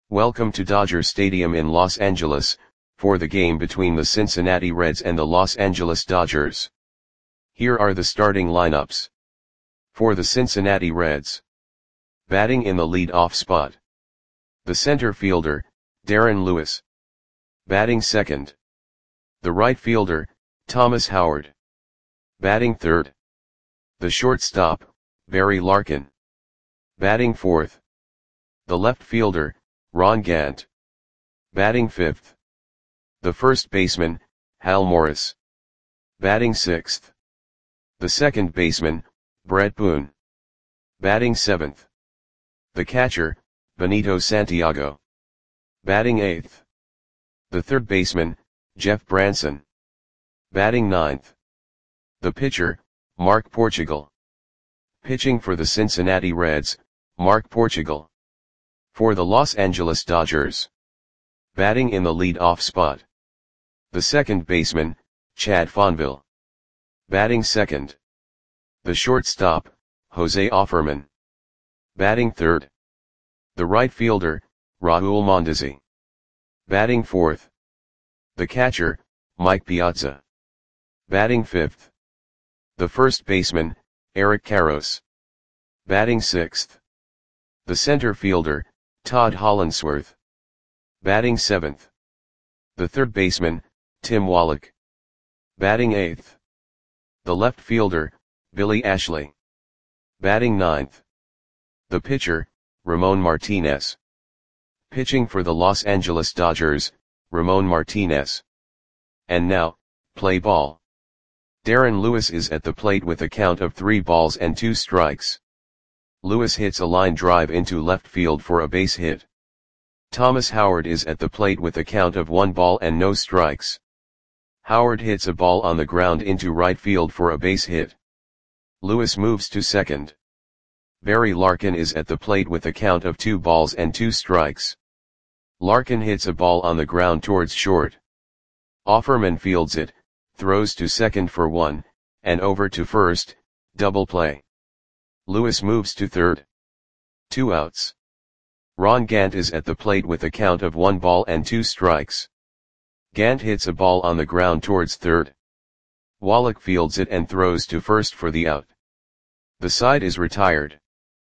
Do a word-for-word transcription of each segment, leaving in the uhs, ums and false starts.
Welcome to Dodger Stadium in Los Angeles, for the game between the Cincinnati Reds and the Los Angeles Dodgers. Here are the starting lineups. For the Cincinnati Reds. Batting in the lead-off spot. The center fielder, Darren Lewis. Batting second. The right fielder, Thomas Howard. Batting third. The shortstop, Barry Larkin. Batting fourth. The left fielder, Ron Gant. Batting fifth. The first baseman, Hal Morris. Batting sixth. The second baseman, Brett Boone. Batting seventh. The catcher, Benito Santiago. Batting eighth. The third baseman, Jeff Branson. Batting ninth. The pitcher, Mark Portugal. Pitching for the Cincinnati Reds, Mark Portugal. For the Los Angeles Dodgers. Batting in the lead-off spot. The second baseman, Chad Fonville. Batting second. The shortstop, Jose Offerman. Batting third. The right fielder, Raul Mondesi. Batting fourth. The catcher, Mike Piazza. Batting fifth. The first baseman, Eric Karros. Batting sixth. The center fielder, Todd Hollandsworth. Batting seventh. The third baseman, Tim Wallach. Batting eighth. The left fielder, Billy Ashley. Batting ninth. The pitcher, Ramon Martinez. Pitching for the Los Angeles Dodgers, Ramon Martinez. And now, play ball. Darren Lewis is at the plate with a count of three balls and two strikes. Lewis hits a line drive into left field for a base hit. Thomas Howard is at the plate with a count of one ball and no strikes. Howard hits a ball on the ground into right field for a base hit. Lewis moves to second. Barry Larkin is at the plate with a count of two balls and two strikes. Larkin hits a ball on the ground towards short. Offerman fields it, throws to second for one, and over to first, double play. Lewis moves to third. Two outs. Ron Gant is at the plate with a count of one ball and two strikes. Gant hits a ball on the ground towards third. Wallach fields it and throws to first for the out. The side is retired.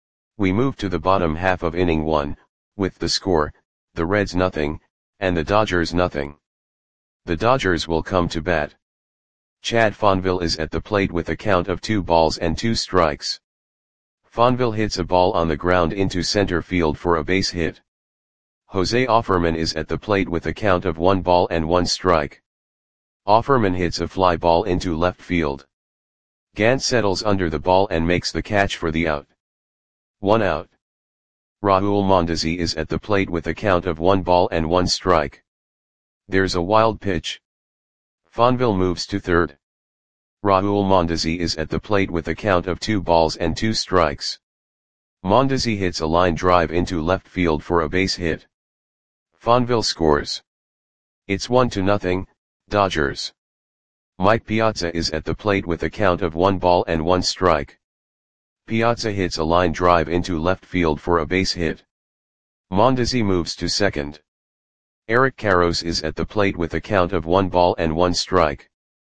We move to the bottom half of inning one, with the score, the Reds nothing, and the Dodgers nothing. The Dodgers will come to bat. Chad Fonville is at the plate with a count of two balls and two strikes. Fonville hits a ball on the ground into center field for a base hit. Jose Offerman is at the plate with a count of one ball and one strike. Offerman hits a fly ball into left field. Gant settles under the ball and makes the catch for the out. One out. Raul Mondesi is at the plate with a count of one ball and one strike. There's a wild pitch. Fonville moves to third. Raul Mondesi is at the plate with a count of two balls and two strikes. Mondesi hits a line drive into left field for a base hit. Fonville scores. It's one to nothing, Dodgers. Mike Piazza is at the plate with a count of one ball and one strike. Piazza hits a line drive into left field for a base hit. Mondesi moves to second. Eric Karros is at the plate with a count of one ball and one strike.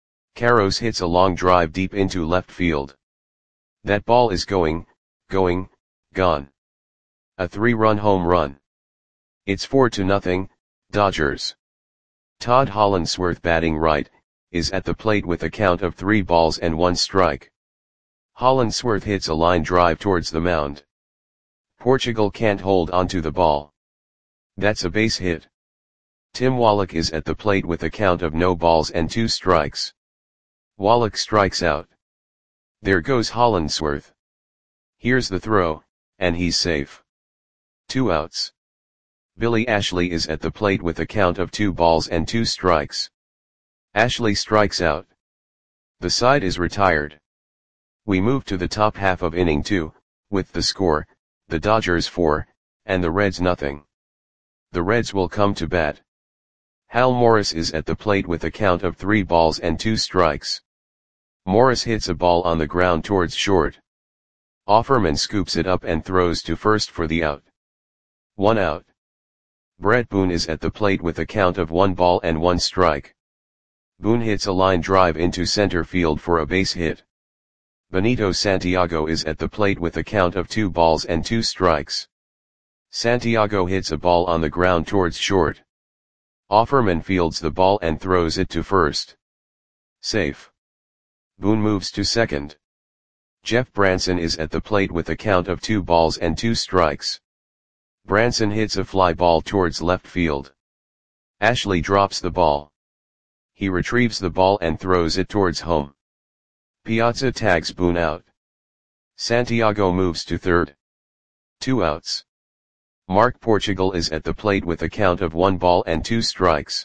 Karros hits a long drive deep into left field. That ball is going, going, gone. A three-run home run. It's four to nothing, Dodgers. Todd Hollandsworth, batting right, is at the plate with a count of three balls and one strike. Hollandsworth hits a line drive towards the mound. Portugal can't hold onto the ball. That's a base hit. Tim Wallach is at the plate with a count of no balls and two strikes. Wallach strikes out. There goes Hollandsworth. Here's the throw, and he's safe. Two outs. Billy Ashley is at the plate with a count of two balls and two strikes. Ashley strikes out. The side is retired. We move to the top half of inning two, with the score, the Dodgers four, and the Reds nothing. The Reds will come to bat. Hal Morris is at the plate with a count of three balls and two strikes. Morris hits a ball on the ground towards short. Offerman scoops it up and throws to first for the out. One out. Brett Boone is at the plate with a count of one ball and one strike. Boone hits a line drive into center field for a base hit. Benito Santiago is at the plate with a count of two balls and two strikes. Santiago hits a ball on the ground towards short. Offerman fields the ball and throws it to first. Safe. Boone moves to second. Jeff Branson is at the plate with a count of two balls and two strikes. Branson hits a fly ball towards left field. Ashley drops the ball. He retrieves the ball and throws it towards home. Piazza tags Boone out. Santiago moves to third. Two outs. Mark Portugal is at the plate with a count of one ball and two strikes.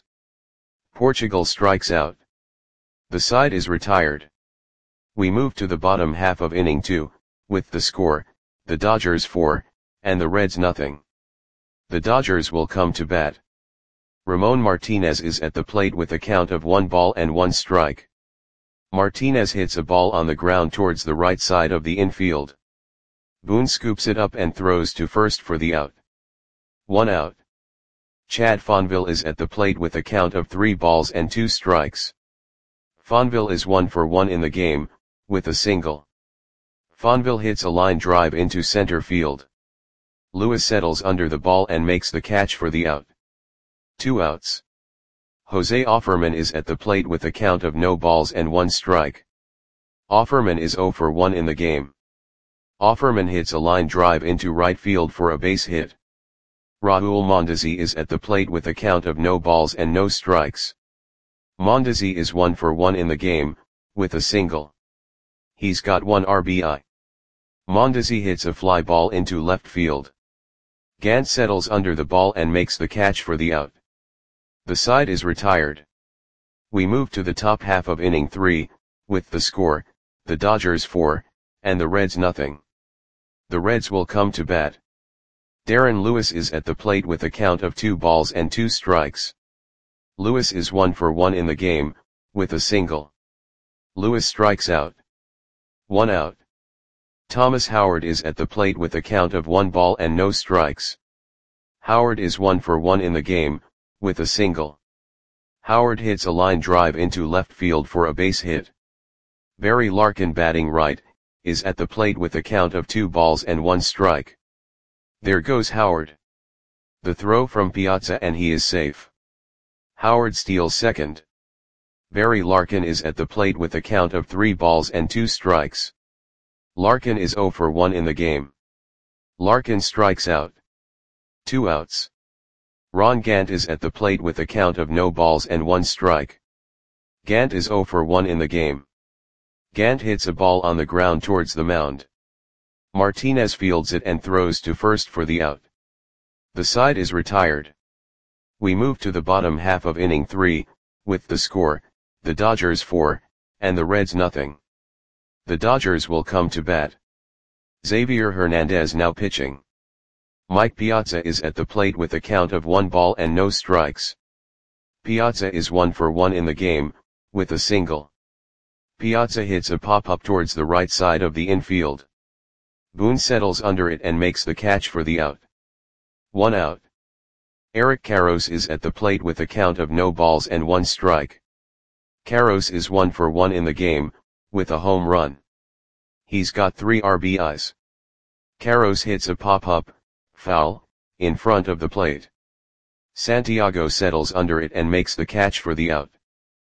Portugal strikes out. The side is retired. We move to the bottom half of inning two, with the score, the Dodgers four, and the Reds nothing. The Dodgers will come to bat. Ramon Martinez is at the plate with a count of one ball and one strike. Martinez hits a ball on the ground towards the right side of the infield. Boone scoops it up and throws to first for the out. One out. Chad Fonville is at the plate with a count of three balls and two strikes. Fonville is one for one in the game, with a single. Fonville hits a line drive into center field. Lewis settles under the ball and makes the catch for the out. Two outs. Jose Offerman is at the plate with a count of no balls and one strike. Offerman is zero for one in the game. Offerman hits a line drive into right field for a base hit. Raul Mondesi is at the plate with a count of no balls and no strikes. Mondesi is one for one in the game, with a single. He's got one R B I. Mondesi hits a fly ball into left field. Gant settles under the ball and makes the catch for the out. The side is retired. We move to the top half of inning three, with the score, the Dodgers four, and the Reds nothing. The Reds will come to bat. Darren Lewis is at the plate with a count of two balls and two strikes. Lewis is one for one in the game, with a single. Lewis strikes out. One out. Thomas Howard is at the plate with a count of one ball and no strikes. Howard is one for one in the game, with a single. Howard hits a line drive into left field for a base hit. Barry Larkin, batting right, is at the plate with a count of two balls and one strike. There goes Howard. The throw from Piazza and he is safe. Howard steals second. Barry Larkin is at the plate with a count of three balls and two strikes. Larkin is zero for one in the game. Larkin strikes out. Two outs. Ron Gant is at the plate with a count of no balls and one strike. Gant is zero for one in the game. Gant hits a ball on the ground towards the mound. Martinez fields it and throws to first for the out. The side is retired. We move to the bottom half of inning three, with the score, the Dodgers four, and the Reds nothing. The Dodgers will come to bat. Xavier Hernandez now pitching. Mike Piazza is at the plate with a count of one ball and no strikes. Piazza is one for one in the game, with a single. Piazza hits a pop-up towards the right side of the infield. Boone settles under it and makes the catch for the out. One out. Eric Karros is at the plate with a count of no balls and one strike. Karros is one for one in the game, with a home run. He's got three R B Is. Karros hits a pop-up, foul, in front of the plate. Santiago settles under it and makes the catch for the out.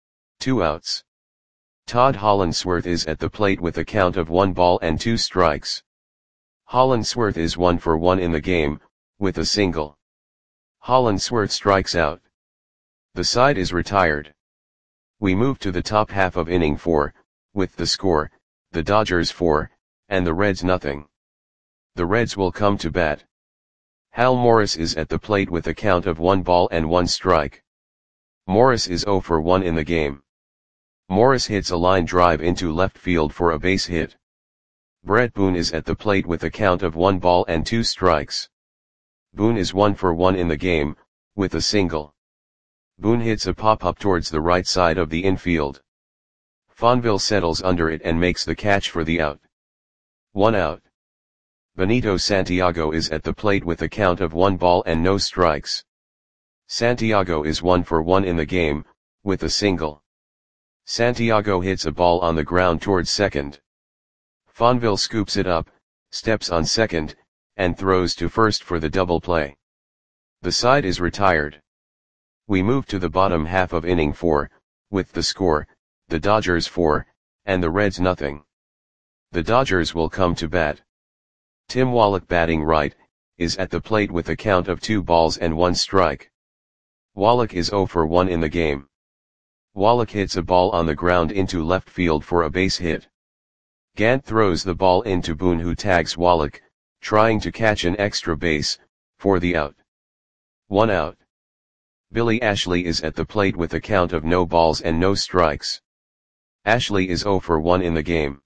Two outs. Todd Hollandsworth is at the plate with a count of one ball and two strikes. Hollandsworth is one for one in the game, with a single. Hollandsworth strikes out. The side is retired. We move to the top half of inning four, with the score, the Dodgers four, and the Reds nothing. The Reds will come to bat. Hal Morris is at the plate with a count of one ball and one strike. Morris is zero for one in the game. Morris hits a line drive into left field for a base hit. Brett Boone is at the plate with a count of one ball and two strikes. Boone is one for one in the game, with a single. Boone hits a pop-up towards the right side of the infield. Fonville settles under it and makes the catch for the out. One out. Benito Santiago is at the plate with a count of one ball and no strikes. Santiago is one for one in the game, with a single. Santiago hits a ball on the ground towards second. Fonville scoops it up, steps on second, and throws to first for the double play. The side is retired. We move to the bottom half of inning four, with the score, the Dodgers four, and the Reds nothing. The Dodgers will come to bat. Tim Wallach, batting right, is at the plate with a count of two balls and one strike. Wallach is zero for one in the game. Wallach hits a ball on the ground into left field for a base hit. Gant throws the ball into Boone, who tags Wallach, trying to catch an extra base, for the out. One out. Billy Ashley is at the plate with a count of no balls and no strikes. Ashley is zero for one in the game.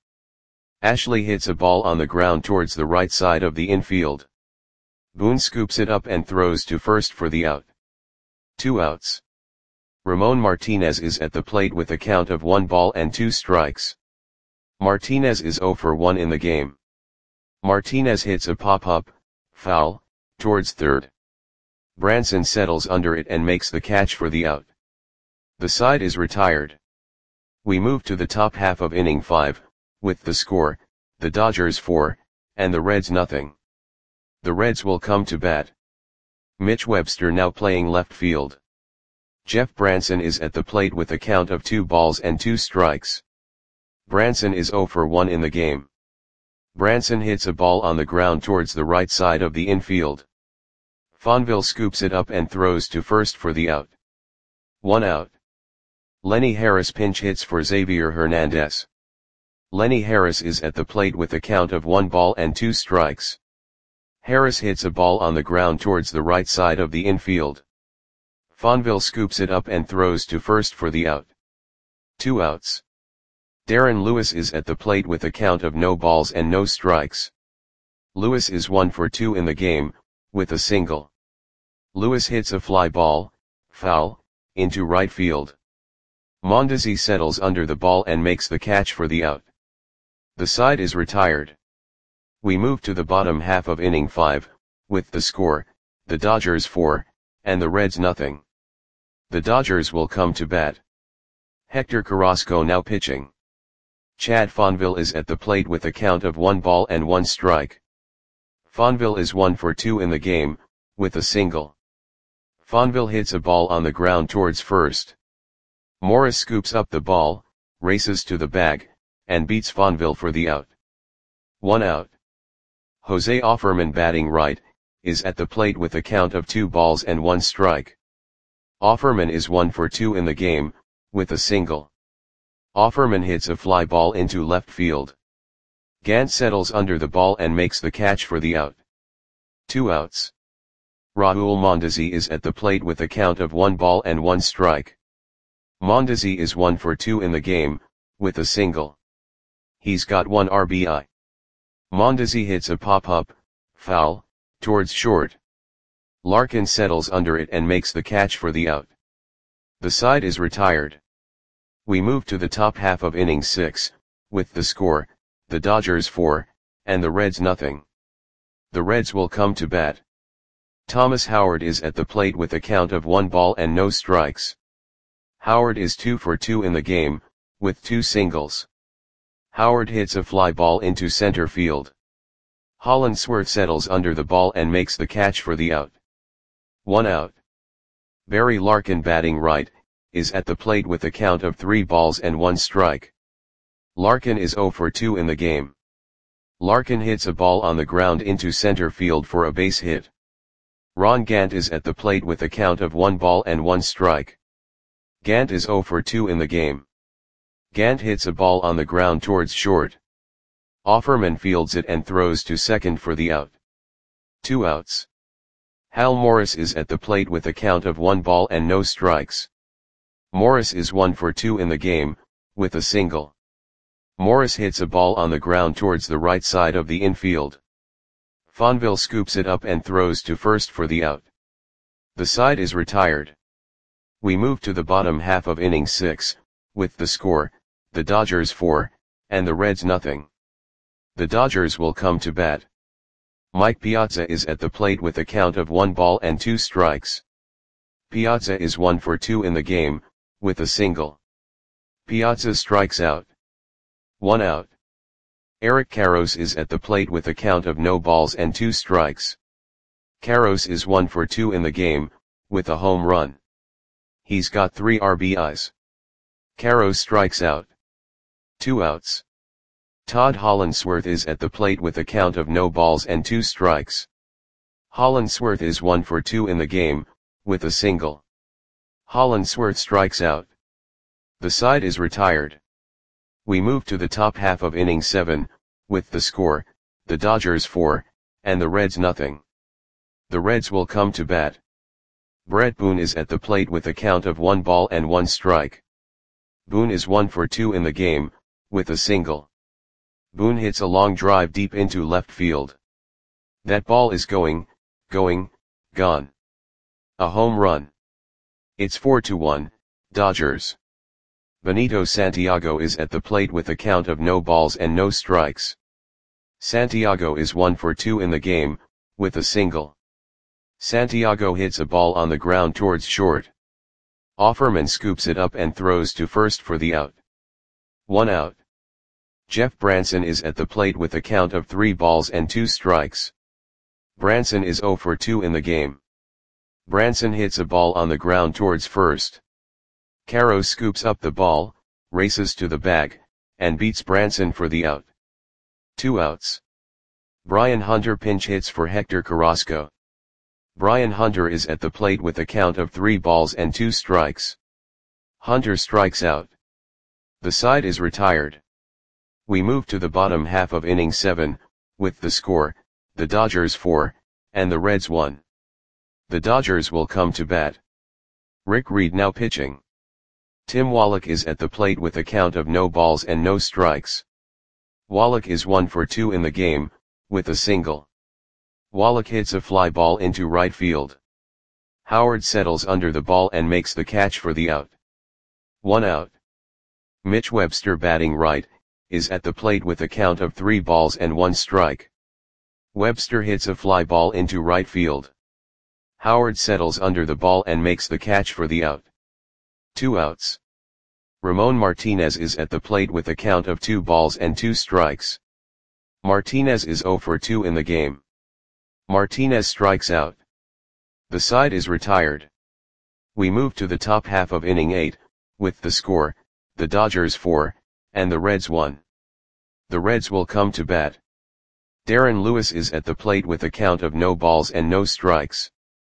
Ashley hits a ball on the ground towards the right side of the infield. Boone scoops it up and throws to first for the out. Two outs. Ramon Martinez is at the plate with a count of one ball and two strikes. Martinez is zero for one in the game. Martinez hits a pop-up, foul, towards third. Branson settles under it and makes the catch for the out. The side is retired. We move to the top half of inning five, with the score, the Dodgers four, and the Reds nothing. The Reds will come to bat. Mitch Webster now playing left field. Jeff Branson is at the plate with a count of two balls and two strikes. Branson is zero for one in the game. Branson hits a ball on the ground towards the right side of the infield. Fonville scoops it up and throws to first for the out. One out. Lenny Harris pinch hits for Xavier Hernandez. Lenny Harris is at the plate with a count of one ball and two strikes. Harris hits a ball on the ground towards the right side of the infield. Fonville scoops it up and throws to first for the out. Two outs. Darren Lewis is at the plate with a count of no balls and no strikes. Lewis is one for two in the game, with a single. Lewis hits a fly ball, foul, into right field. Mondesi settles under the ball and makes the catch for the out. The side is retired. We move to the bottom half of inning five, with the score, the Dodgers four, and the Reds nothing. The Dodgers will come to bat. Hector Carrasco now pitching. Chad Fonville is at the plate with a count of one ball and one strike. Fonville is one for two in the game, with a single. Fonville hits a ball on the ground towards first. Morris scoops up the ball, races to the bag, and beats Fonville for the out. One out. Jose Offerman, batting right, is at the plate with a count of two balls and one strike. Offerman is one for two in the game, with a single. Offerman hits a fly ball into left field. Gant settles under the ball and makes the catch for the out. Two outs. Raul Mondesi is at the plate with a count of one ball and one strike. Mondesi is one for two in the game, with a single. He's got one R B I. Mondesi hits a pop-up, foul, towards short. Larkin settles under it and makes the catch for the out. The side is retired. We move to the top half of inning six, with the score, the Dodgers four, and the Reds nothing. The Reds will come to bat. Thomas Howard is at the plate with a count of one ball and no strikes. Howard is two for two in the game, with two singles. Howard hits a fly ball into center field. Hollandsworth settles under the ball and makes the catch for the out. One out. Barry Larkin, batting right, is at the plate with a count of three balls and one strike. Larkin is zero for two in the game. Larkin hits a ball on the ground into center field for a base hit. Ron Gant is at the plate with a count of one ball and one strike. Gant is zero for two in the game. Gant hits a ball on the ground towards short. Offerman fields it and throws to second for the out. Two outs. Hal Morris is at the plate with a count of one ball and no strikes. Morris is one for two in the game, with a single. Morris hits a ball on the ground towards the right side of the infield. Fonville scoops it up and throws to first for the out. The side is retired. We move to the bottom half of inning six, with the score, the Dodgers four, and the Reds nothing. The Dodgers will come to bat. Mike Piazza is at the plate with a count of one ball and two strikes. Piazza is one for two in the game, with a single. Piazza strikes out. One out. Eric Karros is at the plate with a count of no balls and two strikes. Karros is one for two in the game, with a home run. He's got three R B Is. Karros strikes out. Two outs. Todd Hollandsworth is at the plate with a count of no balls and two strikes. Hollandsworth is one for two in the game, with a single. Hollandsworth strikes out. The side is retired. We move to the top half of inning seven, with the score, the Dodgers four, and the Reds nothing. The Reds will come to bat. Brett Boone is at the plate with a count of one ball and one strike. Boone is one for two in the game, with a single. Boone hits a long drive deep into left field. That ball is going, going, gone. A home run. It's four to one, Dodgers. Benito Santiago is at the plate with a count of no balls and no strikes. Santiago is one for two in the game, with a single. Santiago hits a ball on the ground towards short. Offerman scoops it up and throws to first for the out. One out. Jeff Branson is at the plate with a count of three balls and two strikes. Branson is zero for two in the game. Branson hits a ball on the ground towards first. Karros scoops up the ball, races to the bag, and beats Branson for the out. Two outs. Brian Hunter pinch hits for Hector Carrasco. Brian Hunter is at the plate with a count of three balls and two strikes. Hunter strikes out. The side is retired. We move to the bottom half of inning seven, with the score, the Dodgers four, and the Reds one. The Dodgers will come to bat. Rick Reed now pitching. Tim Wallach is at the plate with a count of no balls and no strikes. Wallach is one for two in the game, with a single. Wallach hits a fly ball into right field. Howard settles under the ball and makes the catch for the out. One out. Mitch Webster batting right, is at the plate with a count of three balls and one strike. Webster hits a fly ball into right field. Howard settles under the ball and makes the catch for the out. Two outs. Ramon Martinez is at the plate with a count of two balls and two strikes. Martinez is zero for two in the game. Martinez strikes out. The side is retired. We move to the top half of inning eight, with the score, the Dodgers four, and the Reds one. The Reds will come to bat. Darren Lewis is at the plate with a count of no balls and no strikes.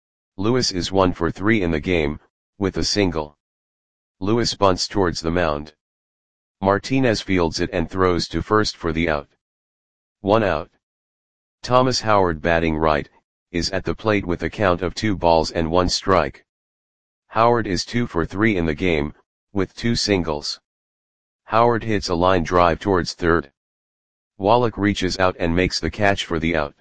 Lewis is one for three in the game, with a single. Lewis bunts towards the mound. Martinez fields it and throws to first for the out. One out. Thomas Howard batting right, is at the plate with a count of two balls and one strike. Howard is two for three in the game, with two singles. Howard hits a line drive towards third. Wallach reaches out and makes the catch for the out.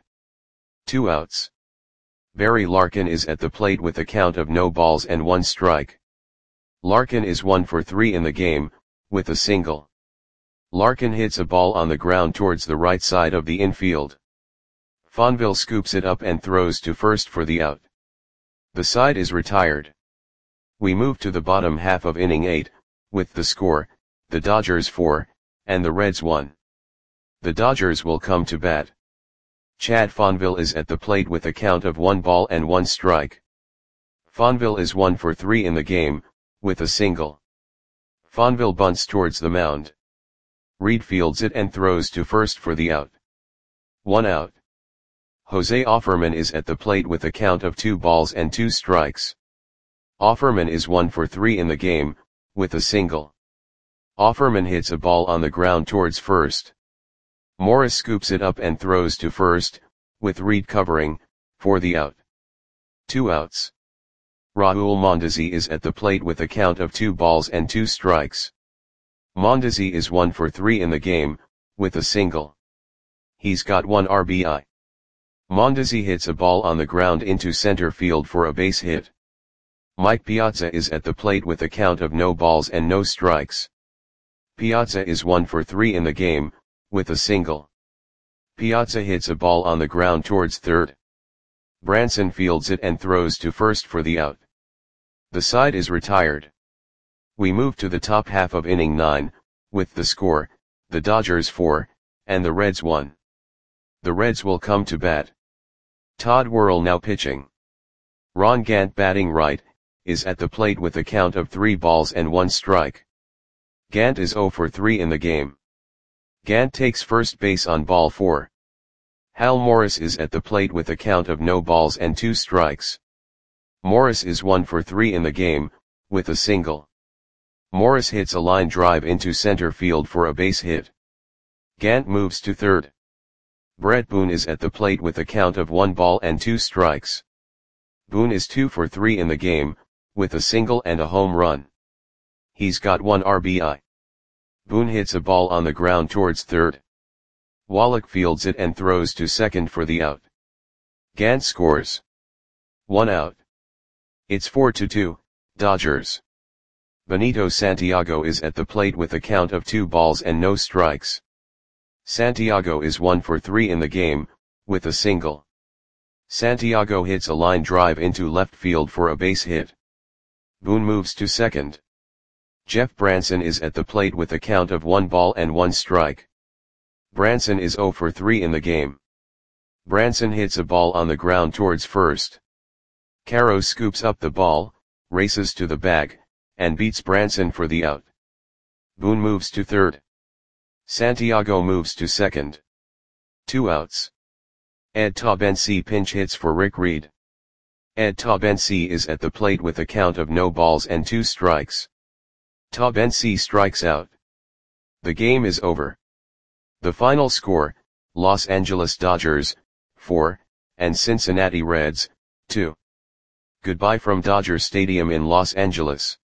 Two outs. Barry Larkin is at the plate with a count of no balls and one strike. Larkin is one for three in the game, with a single. Larkin hits a ball on the ground towards the right side of the infield. Fonville scoops it up and throws to first for the out. The side is retired. We move to the bottom half of inning eight, with the score, the Dodgers four, and the Reds one. The Dodgers will come to bat. Chad Fonville is at the plate with a count of one ball and one strike. Fonville is one for three in the game, with a single. Fonville bunts towards the mound. Reed fields it and throws to first for the out. One out. Jose Offerman is at the plate with a count of two balls and two strikes. Offerman is one for three in the game, with a single. Offerman hits a ball on the ground towards first. Morris scoops it up and throws to first, with Reed covering, for the out. Two outs. Raul Mondesi is at the plate with a count of two balls and two strikes. Mondesi is one for three in the game, with a single. He's got one R B I. Mondesi hits a ball on the ground into center field for a base hit. Mike Piazza is at the plate with a count of no balls and no strikes. Piazza is one for three in the game, with a single. Piazza hits a ball on the ground towards third. Branson fields it and throws to first for the out. The side is retired. We move to the top half of inning nine, with the score, the Dodgers four, and the Reds one. The Reds will come to bat. Todd Worrell now pitching. Ron Gant batting right, is at the plate with a count of three balls and one strike. Gant is oh for three in the game. Gant takes first base on ball four. Hal Morris is at the plate with a count of no balls and two strikes. Morris is one for three in the game, with a single. Morris hits a line drive into center field for a base hit. Gant moves to third. Brett Boone is at the plate with a count of one ball and two strikes. Boone is two for three in the game, with a single and a home run. He's got one R B I. Boone hits a ball on the ground towards third. Wallach fields it and throws to second for the out. Gant scores. One out. It's four to two, Dodgers. Benito Santiago is at the plate with a count of two balls and no strikes. Santiago is one for three in the game, with a single. Santiago hits a line drive into left field for a base hit. Boone moves to second. Jeff Branson is at the plate with a count of one ball and one strike. Branson is oh for three in the game. Branson hits a ball on the ground towards first. Caro scoops up the ball, races to the bag, and beats Branson for the out. Boone moves to third. Santiago moves to second. Two outs. Ed Taubensee pinch hits for Rick Reed. Ed Taubensee is at the plate with a count of no balls and two strikes. Taubensee strikes out. The game is over. The final score, Los Angeles Dodgers, four, and Cincinnati Reds, two. Goodbye from Dodger Stadium in Los Angeles.